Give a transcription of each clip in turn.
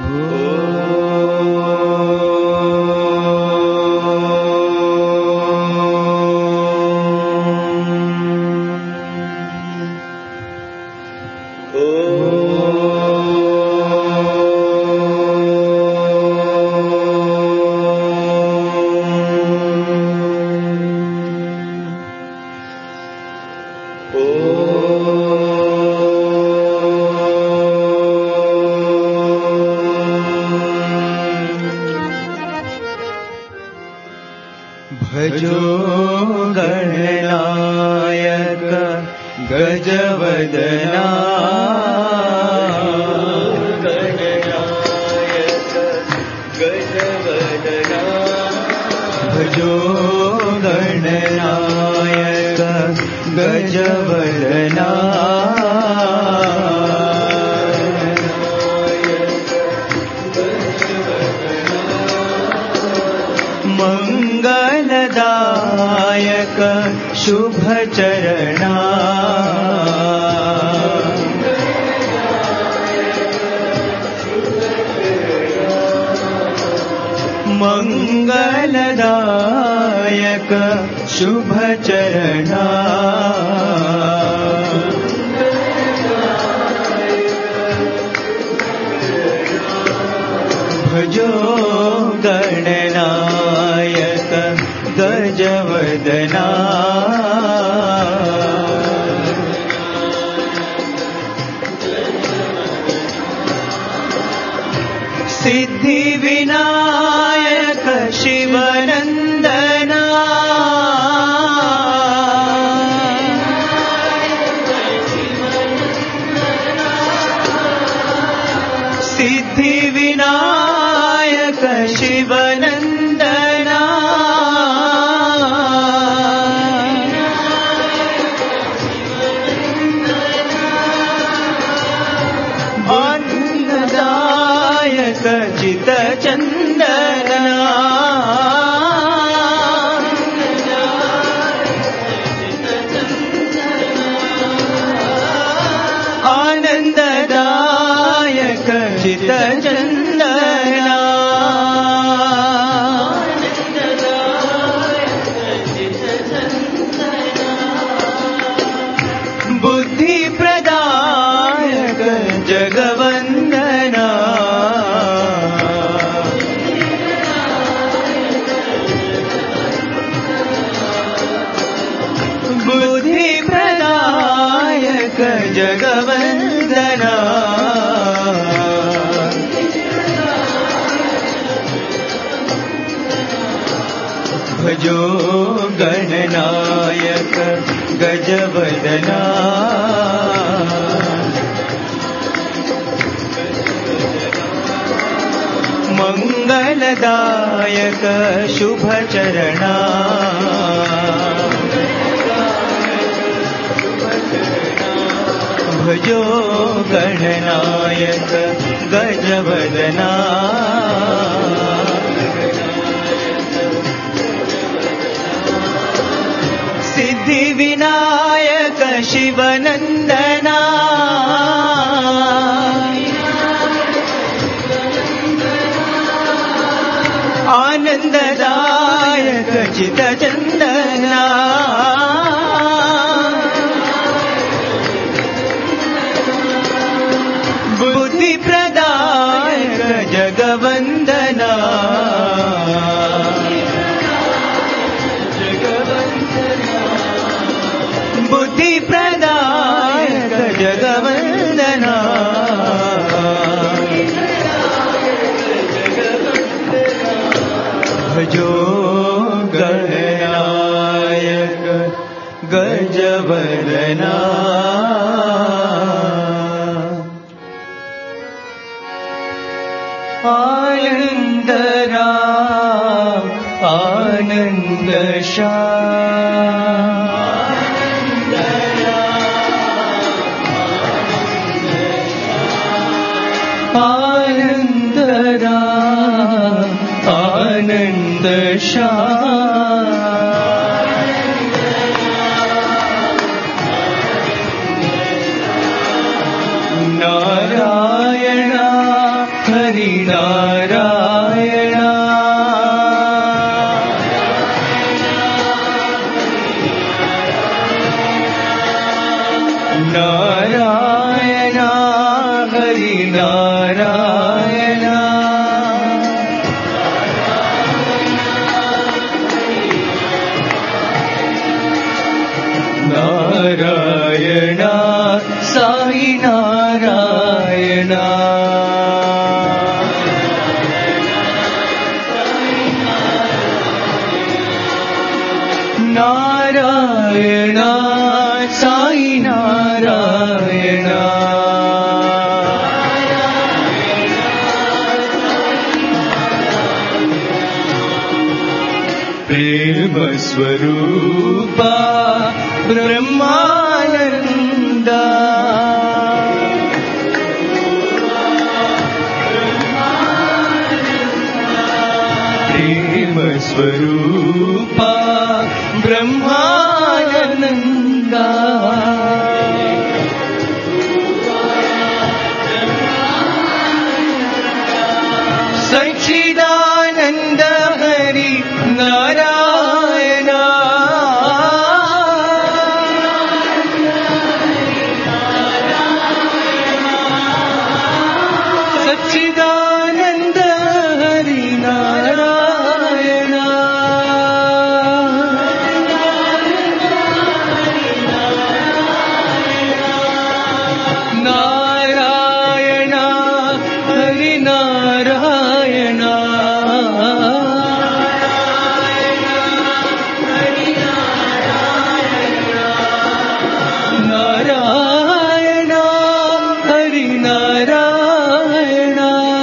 भजो गणनायक गजवदना भजो गणनायक गजवदना मंगलदायक शुभचरणा मंगलदायक शुभचरणा भजो गणनायक गजवदना सिद्धि विनायक शिवनंदना सिद्धि विनायक शिवनंदना आनंददायक चित चंदना आनंददायक चित चंदना बुद्धि प्रदायक जगवंदना बुद्धि प्रदायक जगवंदना भजो गणनायक गजवदना मंगलदायक शुभचरणा भजो गणनायक गजवदना सिद्धि विनायक शिवनंदना आनंददायक चित चंदना बुद्धि प्रदायक जगवंदना बुद्धि प्रदायक जगवंदना भजो गणनायक गजवदना आनंदराम आनंदराम आनंद नारायण हरि నారాయణ నారాయణ సాయి నారాయణ నారాయణ సాయి నారాయణ ప్రేమ స్వరూప బ్రహ్మానంద ప్రేమ స్వరూప బ్రహ్మానంద సచ్చిదానంద హరి నారాయణ సచ్చిదానంద హరి నారాయణ నారాయణ హరి నారాయణ నారాయణ హరి నారాయణ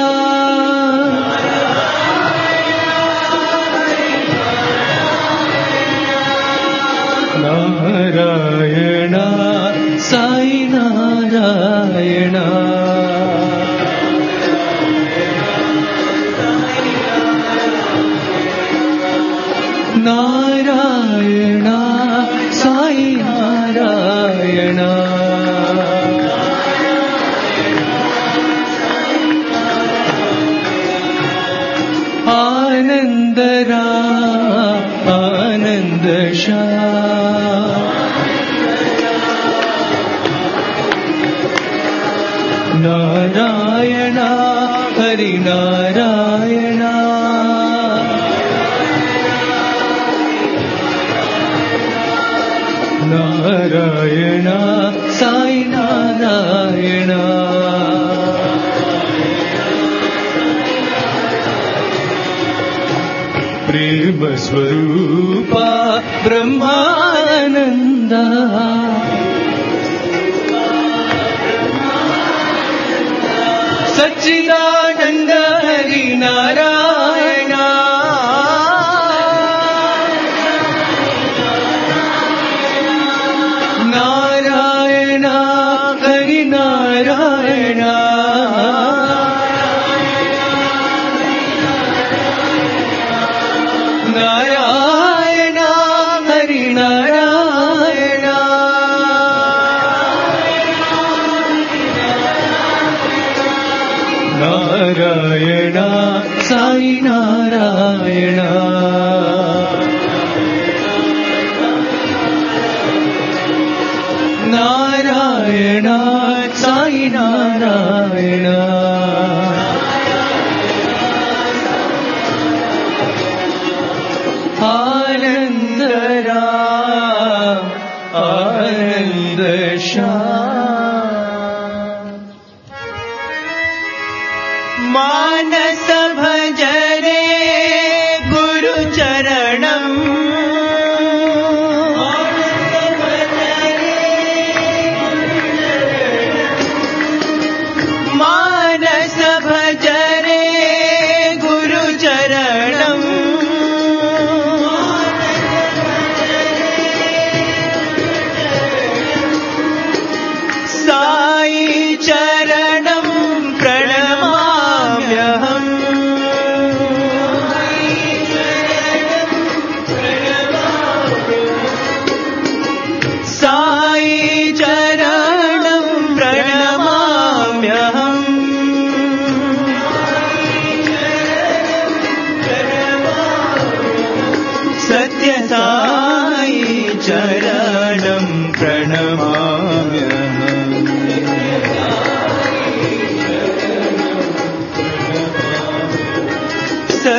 నారాయణ సాయి నారాయణ నారాయణ సాయి నారాయణ ఆనందరా ఆనందశా నారాయణ హరి నారాయణ నారాయణ సాయి నారాయణ ప్రేమ స్వరూప బ్రహ్మానంద సచ్చిదానంద హరి నారాయణ నారాయణ హరి నారాయణ నారాయణ హరి నారాయణ నారాయణ సాయి నారాయణ నారాయణ సాయి నారాయణ ఆనందరా ఆనందశా మానస భజరే గురు చరణం మానస భజరే గురు చరణం సాయి చరణం ప్రణమామ్యహం సాయి చరణం ప్రణమామ్యహం సత్య సాయి చరణం ప్రణమామ్యహం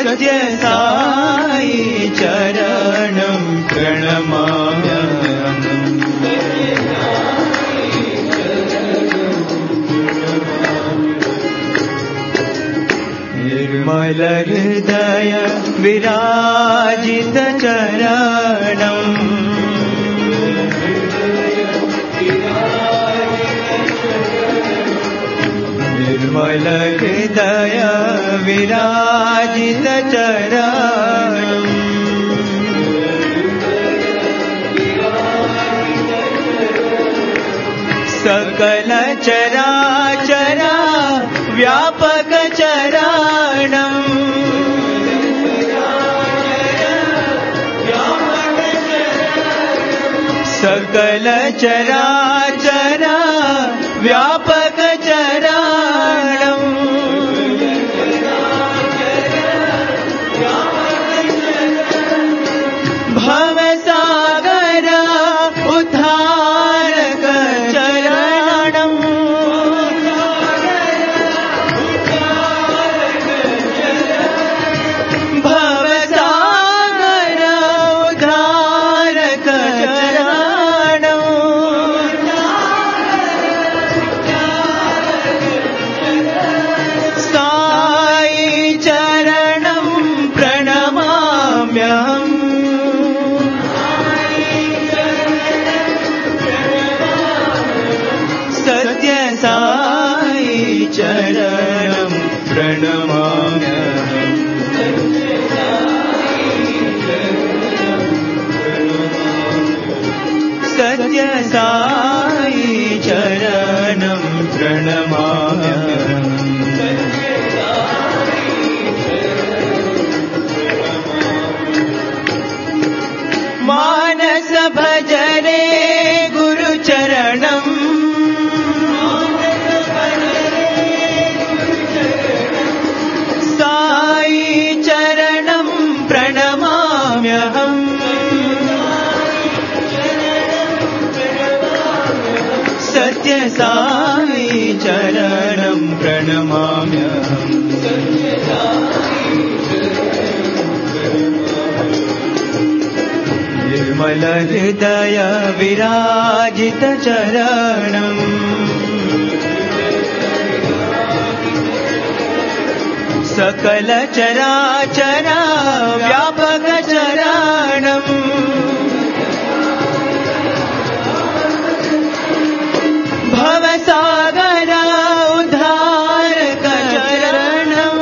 सत्यसाई चरणं प्रणमाम्यहम् निर्मल हृदय विराजित चरणम् निर्मल हृदय विराजित चरणम् सकल चराचरा व्यापक चरणम् सकल चराचरा व्यापक चरणम् भवसागर उद्धारक चरणम् भवसागर उद्धारक चरणम् साई चरणं प्रणमाम्यहम् सत्यसाई चरणं प्रणमाम्यहम् सत्यसाई चरणं प्रणमाम्यहम् मानस भजरे गुरुचरणम् साई चरणं प्रणमाम्यहम् सत्यसाई चरणं प्रणमाम्यहम् निर्मल हृदय विराजित चरणम् सकल चराचरा व्यापक चरणम् भवसागर उद्धारक चरणम्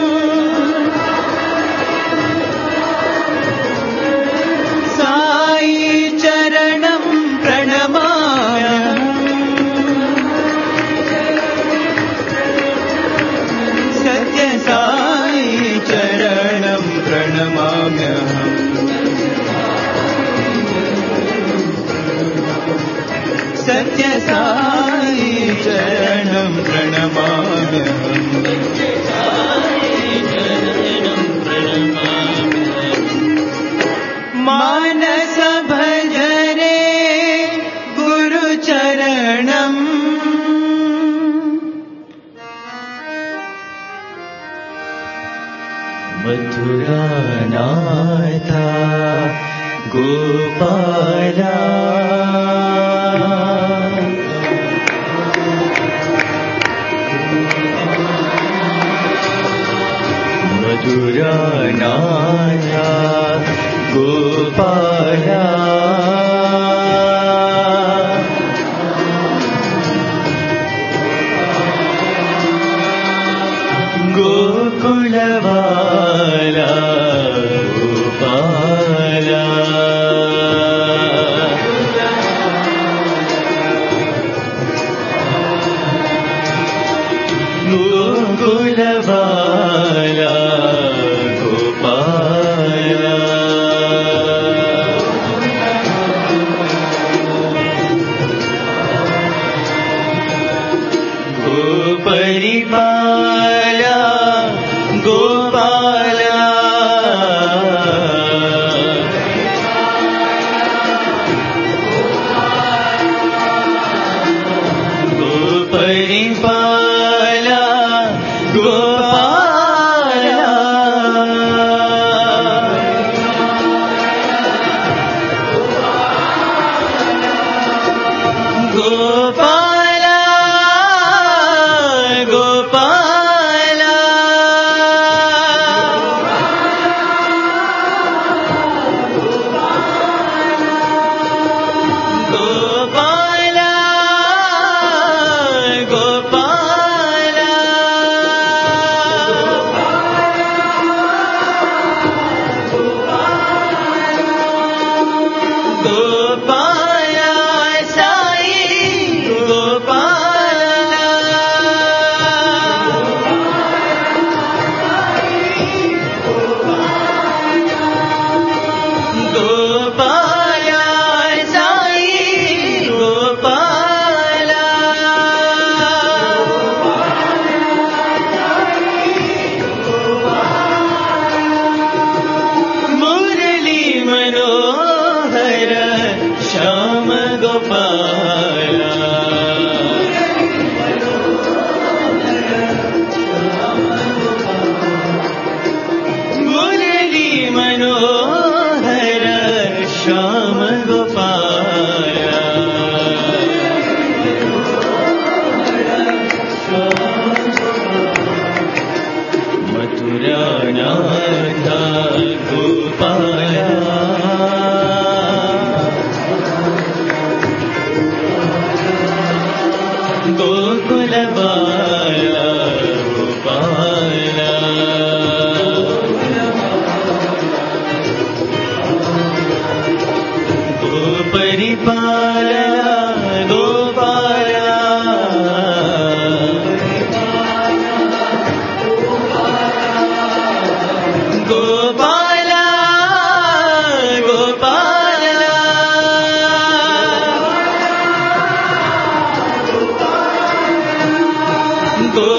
साई चरणं प्रणमाम्यहम् सत्यसाई चरणं प्रणमाम्यहम् सत्यसाई चरणं प्रणमाम्यहम् मानस भजरे गुरुचरणम् मथुरानाथ गोपाला मधुरानाथ गोपाला गोकुलवाला गोपाला गोकुलवाला गोपाला गोपरिपाला गोपाला गोपरिपाला गोपाला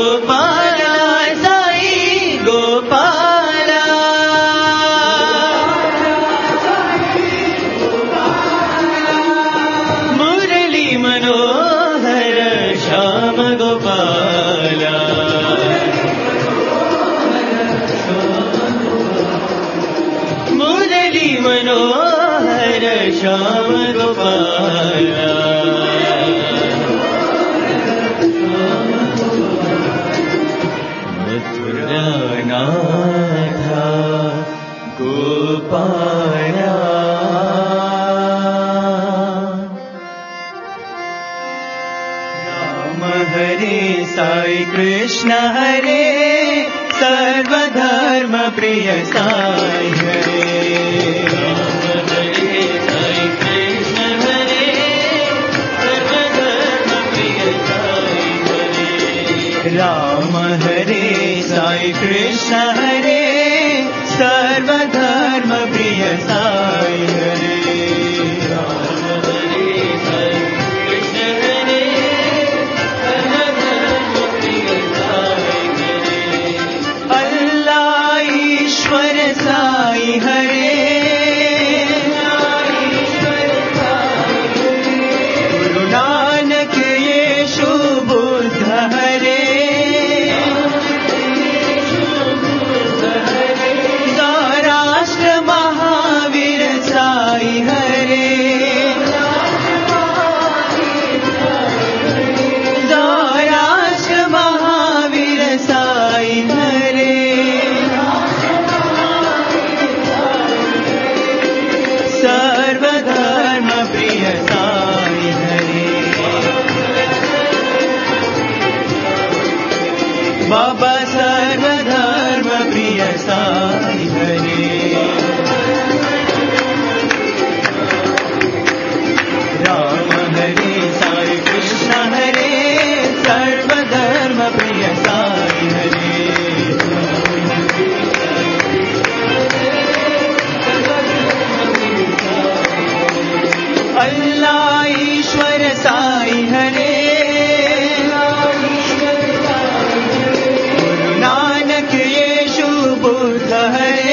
గోపాల సాయి గోపాల మురళీ మనోహర శ్యామ గోపాల మురళీ మనోహర శ్యామ గోపాల మధురనాథ గోపాల రామ హరే సాయి కృష్ణ హరే సర్వధర్మ ప్రియ సాయి హరే రామ హరే సాయి కృష్ణ హరే సర్వధర్మ ప్రియ సాయి హరే రామ హరే సాయి కృష్ణ హరే సర్వధర్మ ప్రియ సాయి హరే రామ హరే సాయి కృష్ణ హరే సర్వధర్మ ప్రియ సాయి హరే అల్లా ఈశ్వర సాయి హరే గురు నానక్ యేషు బుద్ధ హరే महावीर साई हरे राष्ट्र महावीर साई हरे सर्वधर्म प्रिय साई हरे बाबा सर्वधर्म प्रिय साई हरे राम हरे साई कृष्ण हरे सर्वधर्म प्रिय साई हरे अल्लाह ईश्वर साई हरे गुरु नानक येशु बुद्ध हरे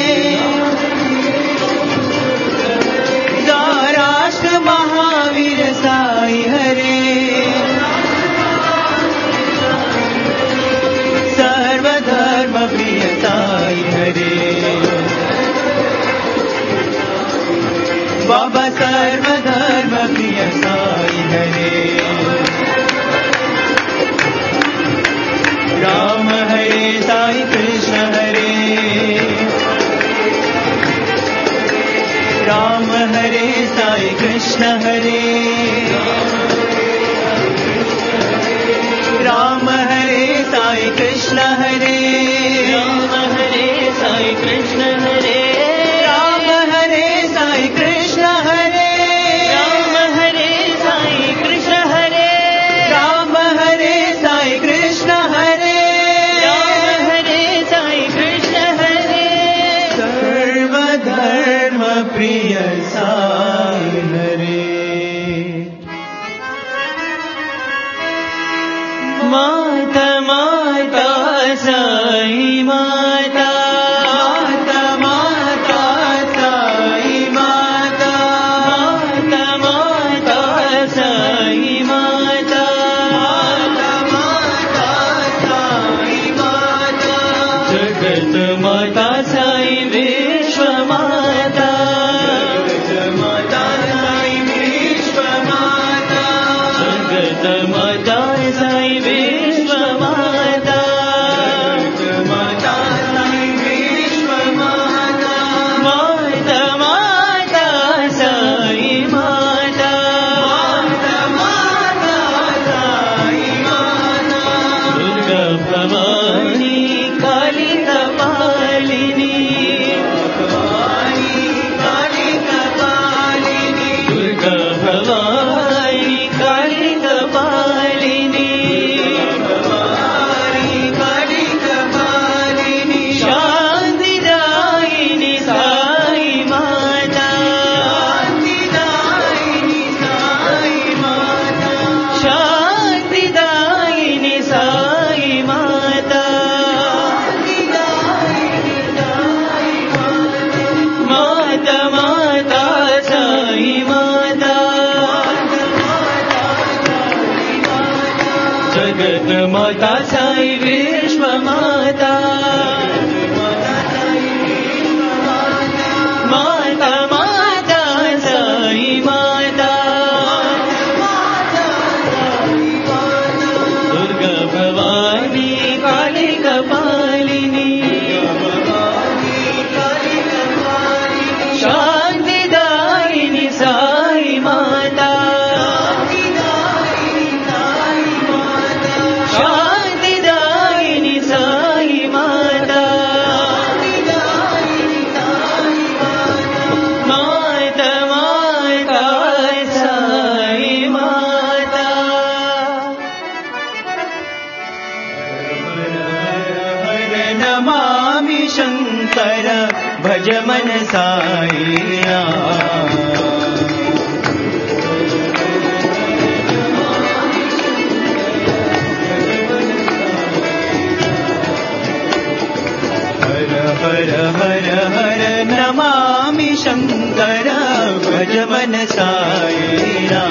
महावीर साई हरे सर्वधर्म प्रिय साई हरे बाबा सर्वधर्म प्रिय साई हरे राम हरे साई कृष्ण हरे राम हरे साई कृष्ण हरे राम हरे साई कृष्ण हरे राम हरे साई कृष्ण हरे राम हरे साई कृष्ण हरे राम हरे साई कृष्ण हरे राम हरे साई कृष्ण हरे राम हरे साई कृष्ण हरे सर्वधर्म प्रिय साई हरे माता माता साई माता माता माता साई माता माता माता साई माता माता माता साई माता जगत माता साई विश्व माता जगत माता साई विश्व माता माता साई विश्व माता माता माता साई माता दुर्गा भवानी काली कपालिनी शांतिदायिनी साई माता शांतिदायिनी साई माता माता माता साई माता नमामि शंकर भज मन साईया हर हर हर नमामि शंकर भज मन साईया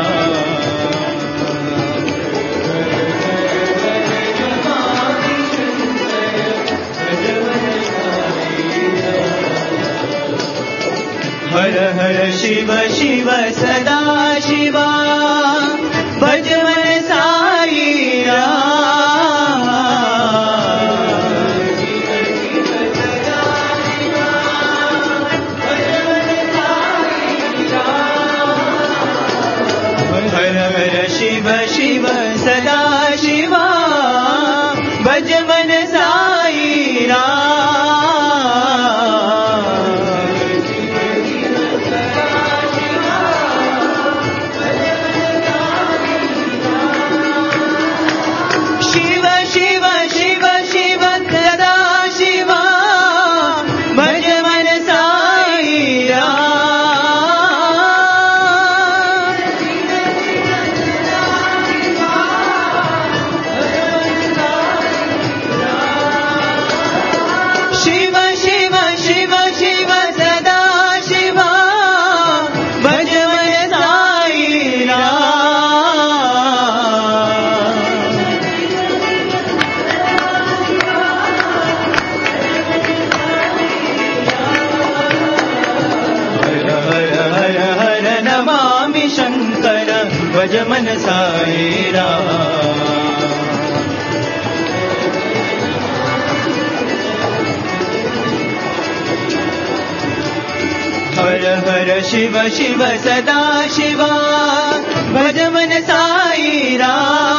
हर हर शिव शिव सदा शिवा भज मन साईया हर हर शिव शिव सदा शिवा भज मन साईया शिव शिव शिव शिव सदा शिवा भज मन साईया शिव शिव शिव शिव सदा शिवा भज मन साईया हर हर हर नमामि शंकर भज मन साईरा हर हर शिव शिव सदा शिवा भज मन साईरा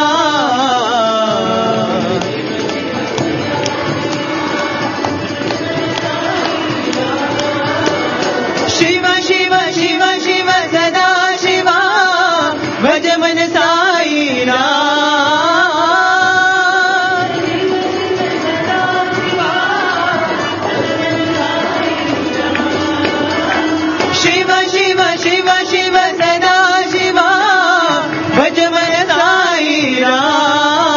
शिव शिव शिव शिव सदा शिवा भज मन साईरा शिव शिव शिव शिव सदा शिवा भज मन साईरा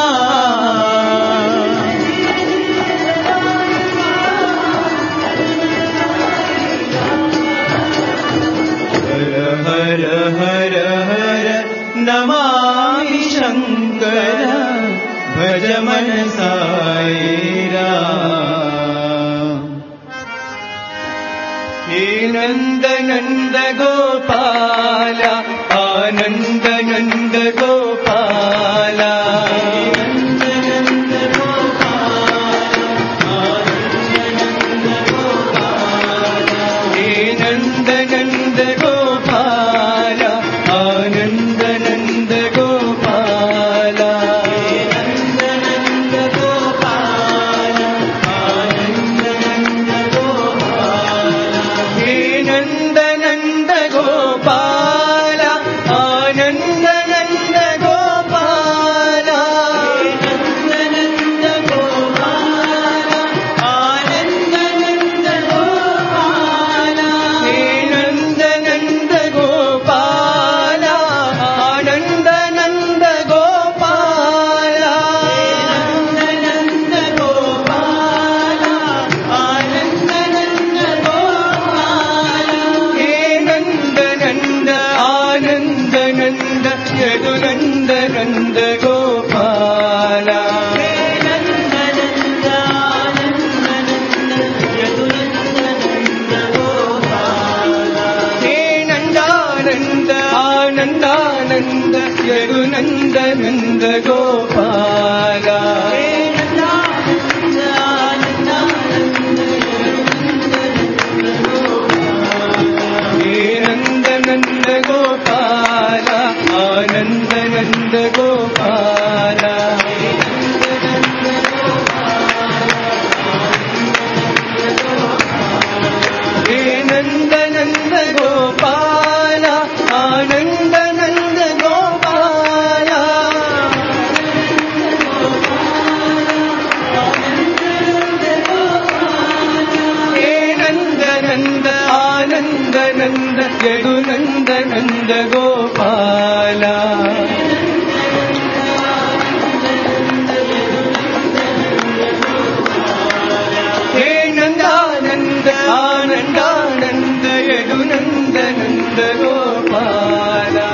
नंद नंद गोपाला हे नंद आनंद हे नंद नंद गोपाला आनंद नंद गोपाला हे नंद नंद गोपाला आनंद नंद गोपाला हे नंद नंद आनंद नंद यदु नंद नंद गोपाला हे नंदानंद आनंदानंद यदु नंद नंद गोपाला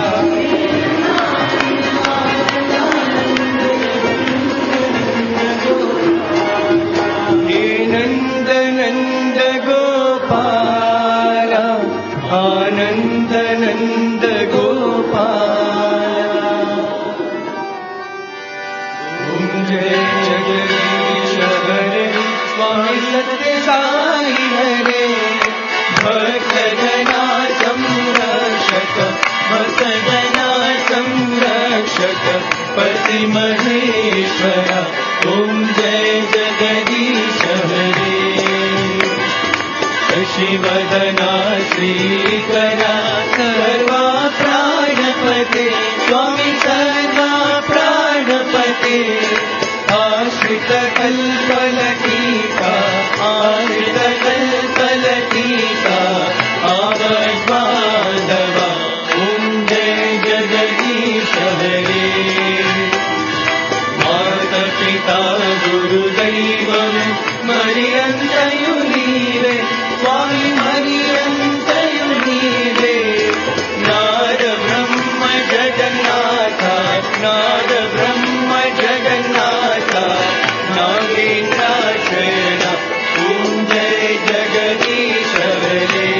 हे नंद नंद गोपाला आनंद नंद गोपाला ओम जय जगदीश हरे स्वामी सत्य साई हरे भक्तजना संरक्षक भक्तजना संरक्षक पति महेश्वर ओम जय जगदीश हरे शशिवदना श्रीकरा सर्वा प्राणपते स्वामी सर्वा प्राणपते आश्रित कल्पलटीका आश्रित कल्पलटीका आवद्बान्धवा ओम जय जगदीश हरे माता पिता गुरुदैवं मरियन्तयु नीरे स्वामी मरियन्तयु नीरे नाद ब्रह्म जगन्नाथ नाद ब्रह्म जगन्नाथ नागेन्द्राशयन ओम जय जगदीश हरे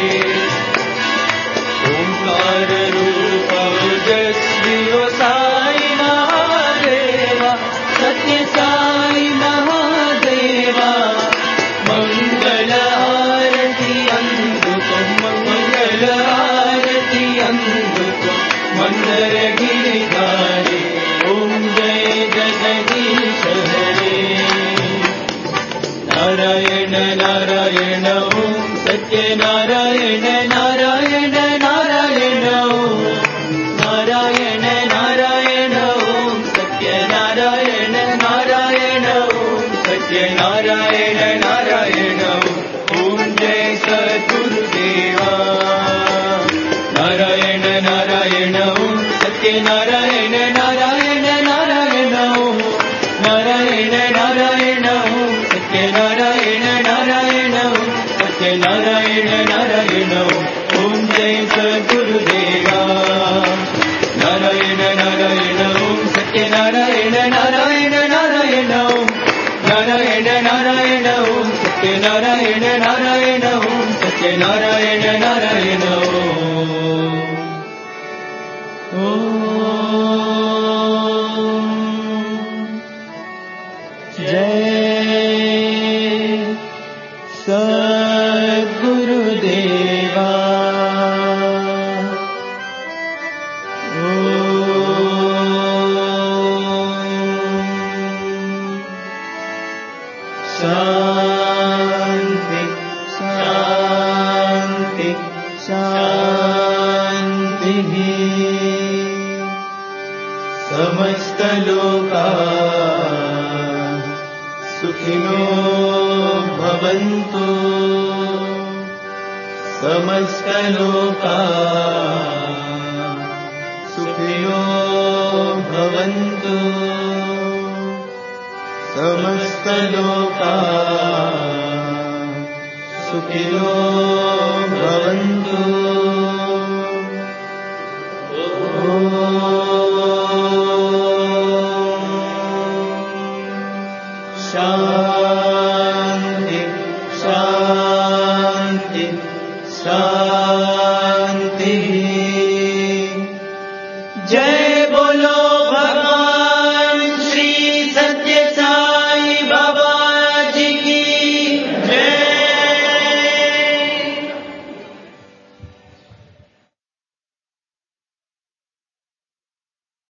ओंकार रूप ओजस्वी ओ साई महादेवा सत्य साई महादेवा मंगल आरती अंधुको मंगल आरती अंधुको मंदर गिरिधारी ओम जय जगदीश हरे नारायण नारायण ओम सत्य नारायण नारायण नारायण ओम नारायण नारायण ओम सत्य नारायण नारायण ओम सत्य नारायण नारायण ओम जय सद्गुरुदेवा नारायण नारायण ओम सत्य नारायण नारायण नारायण ओम नारायण नारायण ओम सत्य नारायण नारायण ओम सत्य नारायण नारायण ओम जय सद्गुरुदेवा नारायण नारायण ओम सत्य नारायण नारायण नारायण ओम नारायण नारायण ओम सत्य नारायण नारायण ओम सत्य नारायण नारायण ओम जय सद्गुरुदेवा शांति शांति शांति समस्त लोका सुखिनो भवन्तु समस्त लोका सुखिनो भवन्तु समस्त लोका सुखिनो भवन्तु शांति शांति शांति